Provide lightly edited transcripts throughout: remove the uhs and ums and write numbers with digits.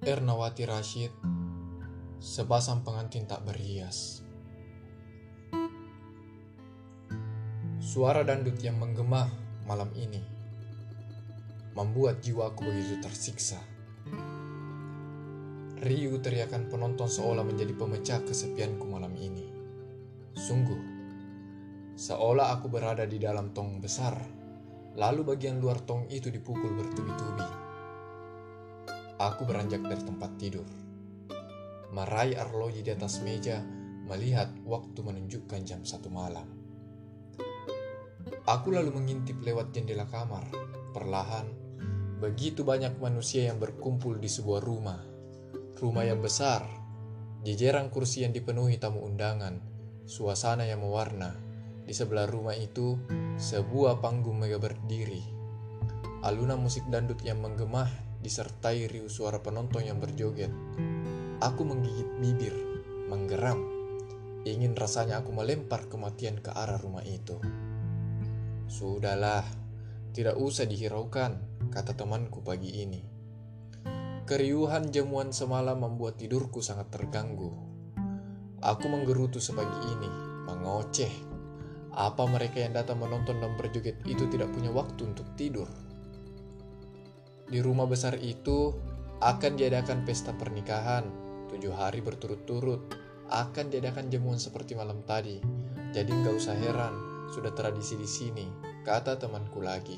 Ernawati Rashid, sepasang pengantin tak berhias. Suara dandut yang menggema malam ini membuat jiwaku begitu tersiksa. Riuh teriakan penonton seolah menjadi pemecah kesepianku malam ini. Sungguh, seolah aku berada di dalam tong besar, lalu bagian luar tong itu dipukul bertubi-tubi. Aku beranjak dari tempat tidur, meraih arloji di atas meja, melihat waktu menunjukkan jam 1 malam. Aku lalu mengintip lewat jendela kamar. Perlahan, begitu banyak manusia yang berkumpul di sebuah rumah. Rumah yang besar, jejeran kursi yang dipenuhi tamu undangan, suasana yang mewarna. Di sebelah rumah itu, sebuah panggung megah berdiri. Alunan musik dandut yang menggema disertai riuh suara penonton yang berjoget. Aku menggigit bibir, menggeram. Ingin rasanya aku melempar kematian ke arah rumah itu. Sudahlah, tidak usah dihiraukan, kata temanku pagi ini. Keriuhan jamuan semalam membuat tidurku sangat terganggu. Aku menggerutu sepagi ini, mengoceh. Apa mereka yang datang menonton dan berjoget itu tidak punya waktu untuk tidur? Di rumah besar itu akan diadakan pesta pernikahan 7 hari berturut-turut. Akan diadakan jamuan seperti malam tadi. Jadi nggak usah heran, sudah tradisi di sini, kata temanku lagi.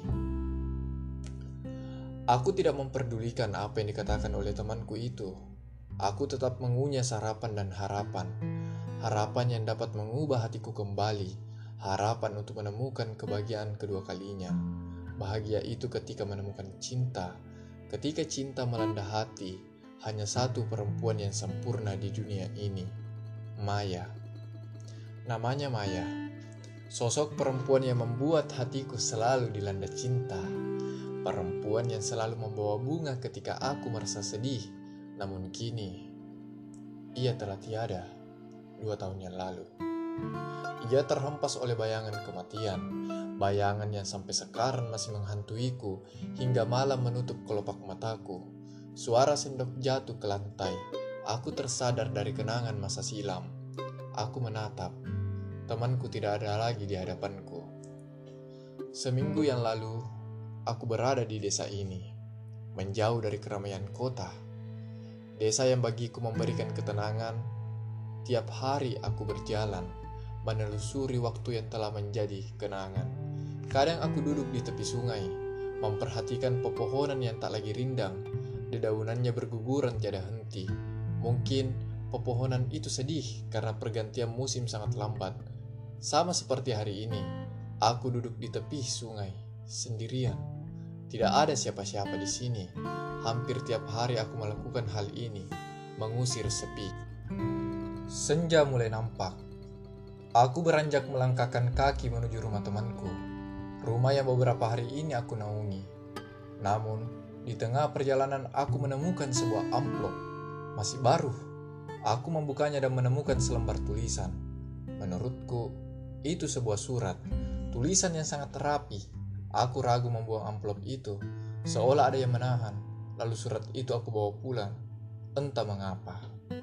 Aku tidak memperdulikan apa yang dikatakan oleh temanku itu. Aku tetap mengunyah sarapan dan harapan. Harapan yang dapat mengubah hatiku kembali. Harapan untuk menemukan kebahagiaan kedua kalinya. Bahagia itu ketika menemukan cinta. Ketika cinta melanda hati, hanya satu perempuan yang sempurna di dunia ini. Maya. Namanya Maya. Sosok perempuan yang membuat hatiku selalu dilanda cinta. Perempuan yang selalu membawa bunga ketika aku merasa sedih. Namun kini, ia telah tiada 2 tahun yang lalu. Ia terhempas oleh bayangan kematian. Bayangan yang sampai sekarang masih menghantuiku hingga malam menutup kelopak mataku. Suara sendok jatuh ke lantai. Aku tersadar dari kenangan masa silam. Aku menatap. Temanku tidak ada lagi di hadapanku. Seminggu yang lalu, aku berada di desa ini, menjauh dari keramaian kota. Desa yang bagiku memberikan ketenangan. Tiap hari aku berjalan, menelusuri waktu yang telah menjadi kenangan. Kadang aku duduk di tepi sungai, memperhatikan pepohonan yang tak lagi rindang. Dedaunannya berguguran tiada henti. Mungkin pepohonan itu sedih karena pergantian musim sangat lambat. Sama seperti hari ini, aku duduk di tepi sungai, sendirian. Tidak ada siapa-siapa di sini. Hampir tiap hari aku melakukan hal ini, mengusir sepi. Senja mulai nampak. Aku beranjak melangkahkan kaki menuju rumah temanku. Rumah yang beberapa hari ini aku naungi. Namun, di tengah perjalanan aku menemukan sebuah amplop. Masih baru. Aku membukanya dan menemukan selembar tulisan. Menurutku, itu sebuah surat. Tulisan yang sangat rapi. Aku ragu membuang amplop itu, seolah ada yang menahan. Lalu surat itu aku bawa pulang. Entah mengapa.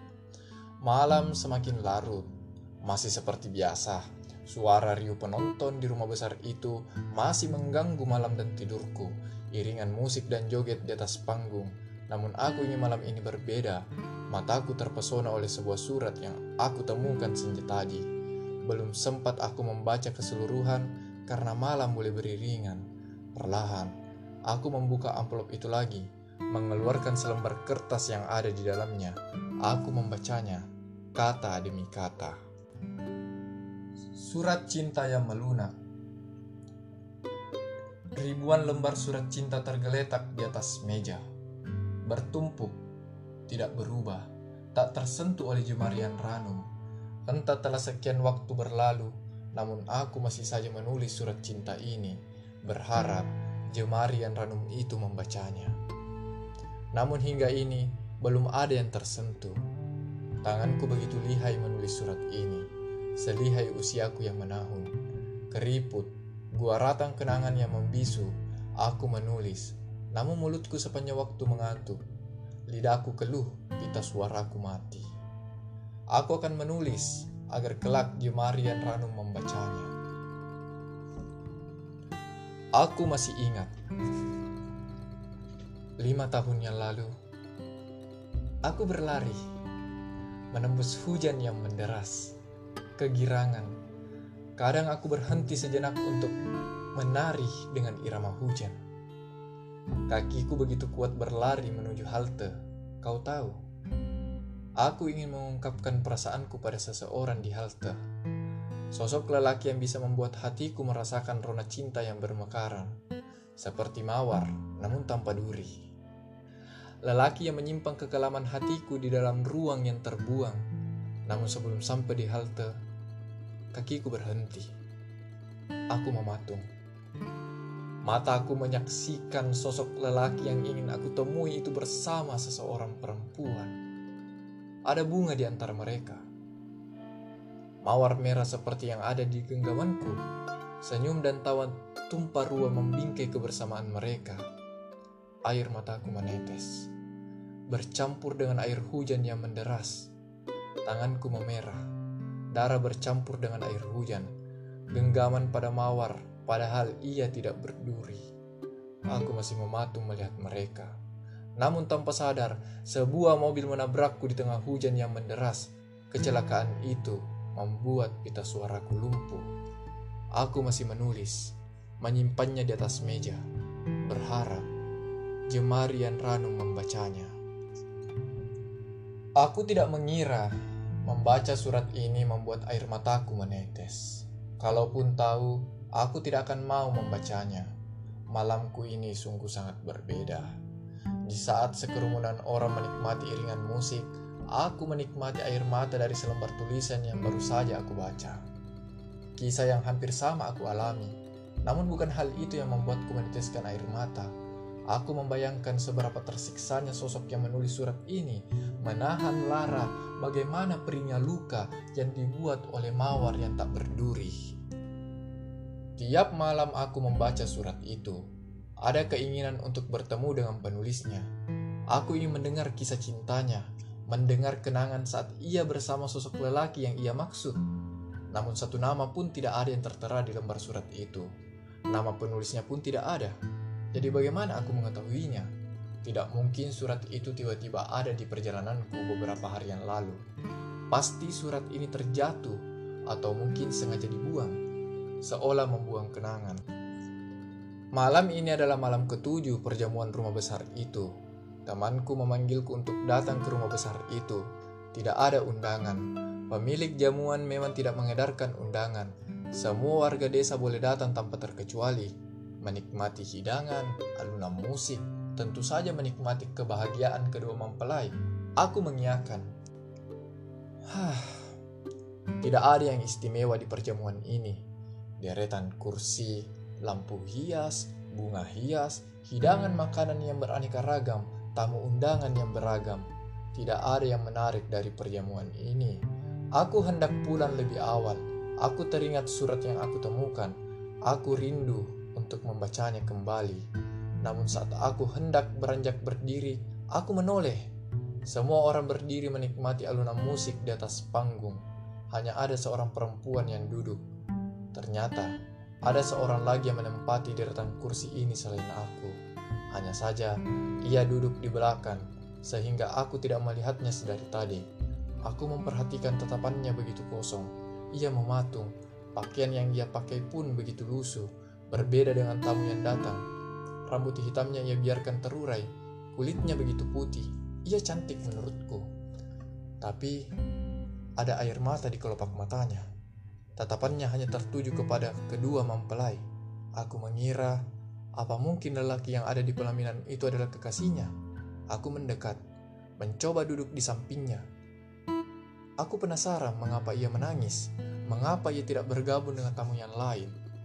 Malam semakin larut. Masih seperti biasa. Suara riuh penonton di rumah besar itu masih mengganggu malam dan tidurku. Iringan musik dan joget di atas panggung. Namun aku ingin malam ini berbeda. Mataku terpesona oleh sebuah surat yang aku temukan senja tadi. Belum sempat aku membaca keseluruhan karena malam mulai beriringan. Perlahan, aku membuka amplop itu lagi, mengeluarkan selembar kertas yang ada di dalamnya. Aku membacanya, kata demi kata. Surat cinta yang melunak. Ribuan lembar surat cinta tergeletak di atas meja. Bertumpuk, tidak berubah, tak tersentuh oleh jemarian ranum. Entah telah sekian waktu berlalu, namun aku masih saja menulis surat cinta ini, berharap jemarian ranum itu membacanya. Namun hingga ini, belum ada yang tersentuh. Tanganku begitu lihai menulis surat ini, selihai usiaku yang menahun. Keriput, gua ratang kenangan yang membisu, aku menulis. Namun mulutku sepanjang waktu mengantuk. Lidahku keluh, pita suaraku mati. Aku akan menulis agar kelak Jemarian Ranum membacanya. Aku masih ingat 5 tahun yang lalu, aku berlari menembus hujan yang menderas, kegirangan. Kadang aku berhenti sejenak untuk menari dengan irama hujan. Kakiku begitu kuat berlari menuju halte. Kau tahu, aku ingin mengungkapkan perasaanku pada seseorang di halte. Sosok lelaki yang bisa membuat hatiku merasakan rona cinta yang bermekaran, seperti mawar namun tanpa duri. Lelaki yang menyimpang kekelaman hatiku di dalam ruang yang terbuang. Namun sebelum sampai di halte, kakiku berhenti. Aku mematung. Mataku menyaksikan sosok lelaki yang ingin aku temui itu bersama seseorang perempuan. Ada bunga di antara mereka. Mawar merah seperti yang ada di genggamanku. Senyum dan tawa tumpah ruah membingkai kebersamaan mereka. Air mataku menetes, bercampur dengan air hujan yang menderas. Tanganku memerah, darah bercampur dengan air hujan. Genggaman pada mawar, padahal ia tidak berduri. Aku masih mematung melihat mereka. Namun tanpa sadar, sebuah mobil menabrakku di tengah hujan yang menderas. Kecelakaan itu membuat pita suaraku lumpuh. Aku masih menulis, menyimpannya di atas meja, berharap Jemarian Ranum membacanya. Aku tidak mengira membaca surat ini membuat air mataku menetes. Kalaupun tahu, aku tidak akan mau membacanya. Malamku ini sungguh sangat berbeda. Di saat sekerumunan orang menikmati iringan musik, aku menikmati air mata dari selembar tulisan yang baru saja aku baca. Kisah yang hampir sama aku alami, namun bukan hal itu yang membuatku meneteskan air mata. Aku membayangkan seberapa tersiksanya sosok yang menulis surat ini, menahan lara bagaimana perihnya luka yang dibuat oleh mawar yang tak berduri. Tiap malam aku membaca surat itu, ada keinginan untuk bertemu dengan penulisnya. Aku ingin mendengar kisah cintanya, mendengar kenangan saat ia bersama sosok lelaki yang ia maksud. Namun satu nama pun tidak ada yang tertera di lembar surat itu. Nama penulisnya pun tidak ada. Jadi bagaimana aku mengetahuinya? Tidak mungkin surat itu tiba-tiba ada di perjalananku beberapa hari yang lalu. Pasti surat ini terjatuh atau mungkin sengaja dibuang, seolah membuang kenangan. Malam ini adalah malam ke-7 perjamuan rumah besar itu. Temanku memanggilku untuk datang ke rumah besar itu. Tidak ada undangan. Pemilik jamuan memang tidak mengedarkan undangan. Semua warga desa boleh datang tanpa terkecuali. Menikmati hidangan, alunan musik, tentu saja menikmati kebahagiaan kedua mempelai. Aku mengiyakan. Tidak ada yang istimewa di perjamuan ini. Deretan kursi, lampu hias, bunga hias, hidangan makanan yang beraneka ragam, tamu undangan yang beragam. Tidak ada yang menarik dari perjamuan ini. Aku hendak pulang lebih awal. Aku teringat surat yang aku temukan. Aku rindu untuk membacanya kembali. Namun saat aku hendak beranjak berdiri, aku menoleh. Semua orang berdiri menikmati alunan musik di atas panggung. Hanya ada seorang perempuan yang duduk. Ternyata ada seorang lagi yang menempati deretan kursi ini selain aku. Hanya saja ia duduk di belakang, sehingga aku tidak melihatnya sedari tadi. Aku memperhatikan tatapannya begitu kosong. Ia mematung. Pakaian yang ia pakai pun begitu lusuh, berbeda dengan tamu yang datang. Rambut hitamnya ia biarkan terurai, kulitnya begitu putih. Ia cantik menurutku. Tapi ada air mata di kelopak matanya. Tatapannya hanya tertuju kepada kedua mempelai. Aku mengira, apa mungkin lelaki yang ada di pelaminan itu adalah kekasihnya? Aku mendekat, mencoba duduk di sampingnya. Aku penasaran mengapa ia menangis, mengapa ia tidak bergabung dengan tamu yang lain.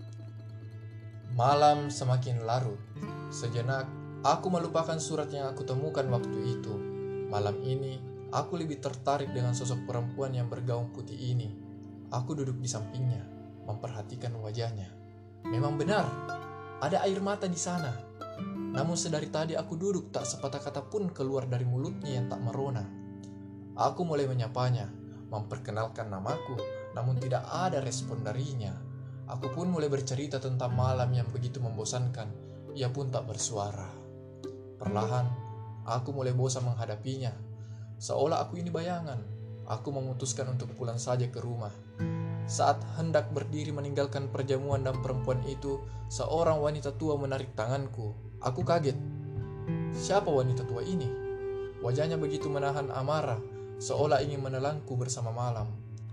Malam semakin larut. Sejenak, aku melupakan surat yang aku temukan waktu itu. Malam ini, aku lebih tertarik dengan sosok perempuan yang bergaun putih ini. Aku duduk di sampingnya, memperhatikan wajahnya. Memang benar, ada air mata di sana. Namun sedari tadi aku duduk, tak sepatah kata pun keluar dari mulutnya yang tak merona. Aku mulai menyapanya, memperkenalkan namaku, namun tidak ada respon darinya. Aku pun mulai bercerita tentang malam yang begitu membosankan. Ia pun tak bersuara. Perlahan, aku mulai bosan menghadapinya. Seolah aku ini bayangan. Aku memutuskan untuk pulang saja ke rumah. Saat hendak berdiri meninggalkan perjamuan dan perempuan itu, seorang wanita tua menarik tanganku. Aku kaget. Siapa wanita tua ini? Wajahnya begitu menahan amarah, seolah ingin menelanku bersama malam.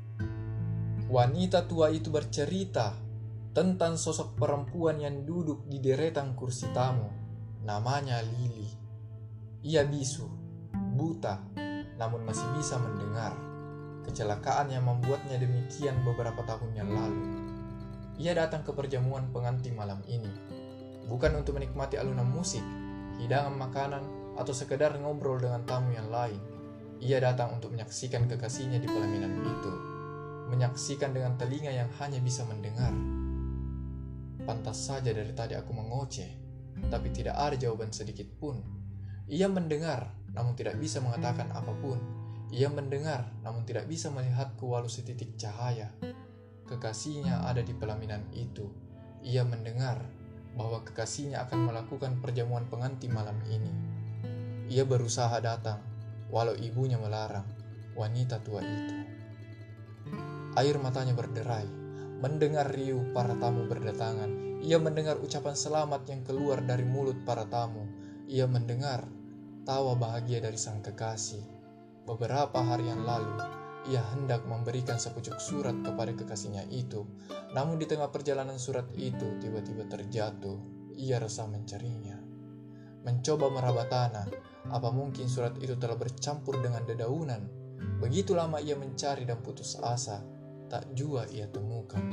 Wanita tua itu bercerita tentang sosok perempuan yang duduk di deretan kursi tamu. Namanya Lily. Ia bisu, buta, namun masih bisa mendengar. Kecelakaan yang membuatnya demikian beberapa tahun yang lalu. Ia datang ke perjamuan pengantin malam ini, bukan untuk menikmati alunan musik, hidangan makanan, atau sekedar ngobrol dengan tamu yang lain. Ia datang untuk menyaksikan kekasihnya di pelaminan itu, menyaksikan dengan telinga yang hanya bisa mendengar. Pantas saja dari tadi aku mengoceh, tapi tidak ada jawaban sedikit pun. Ia mendengar, namun tidak bisa mengatakan apapun. Ia mendengar, namun tidak bisa melihatku walau setitik cahaya. Kekasihnya ada di pelaminan itu. Ia mendengar bahwa kekasihnya akan melakukan perjamuan pengantin malam ini. Ia berusaha datang, walau ibunya melarang. Wanita tua itu. Air matanya berderai, mendengar riuh para tamu berdatangan. Ia mendengar ucapan selamat yang keluar dari mulut para tamu. Ia mendengar tawa bahagia dari sang kekasih. Beberapa hari yang lalu, ia hendak memberikan sepucuk surat kepada kekasihnya itu. Namun di tengah perjalanan surat itu tiba-tiba terjatuh. Ia resah mencarinya. Mencoba meraba tanah, apa mungkin surat itu telah bercampur dengan dedaunan? Begitu lama ia mencari dan putus asa, tak jua ia temukan.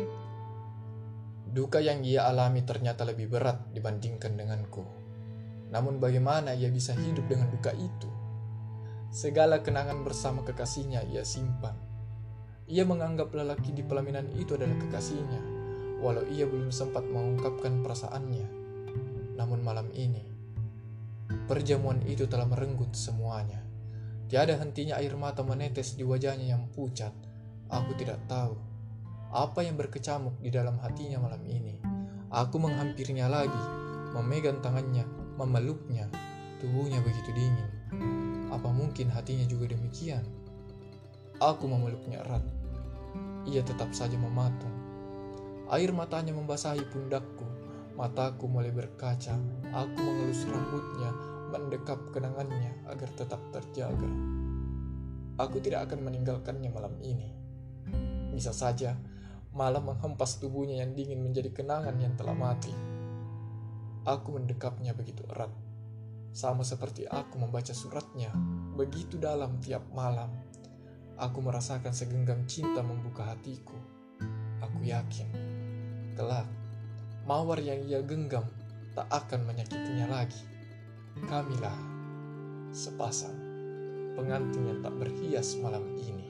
Duka yang ia alami ternyata lebih berat dibandingkan denganku. Namun bagaimana ia bisa hidup dengan duka itu? Segala kenangan bersama kekasihnya ia simpan. Ia menganggap lelaki di pelaminan itu adalah kekasihnya, walau ia belum sempat mengungkapkan perasaannya. Namun malam ini, perjamuan itu telah merenggut semuanya. Tiada hentinya air mata menetes di wajahnya yang pucat. Aku tidak tahu apa yang berkecamuk di dalam hatinya malam ini. Aku menghampirinya lagi, memegang tangannya, memeluknya. Tubuhnya begitu dingin. Apa mungkin hatinya juga demikian? Aku memeluknya erat. Ia tetap saja mematung. Air matanya membasahi pundakku. Mataku mulai berkaca. Aku mengelus rambutnya, mendekap kenangannya agar tetap terjaga. Aku tidak akan meninggalkannya malam ini. Bisa saja malam menghempas tubuhnya yang dingin menjadi kenangan yang telah mati. Aku mendekapnya begitu erat. Sama seperti aku membaca suratnya, begitu dalam tiap malam. Aku merasakan segenggam cinta membuka hatiku. Aku yakin, kelak, mawar yang ia genggam tak akan menyakitinya lagi. Kamilah, sepasang pengantin yang tak berhias malam ini.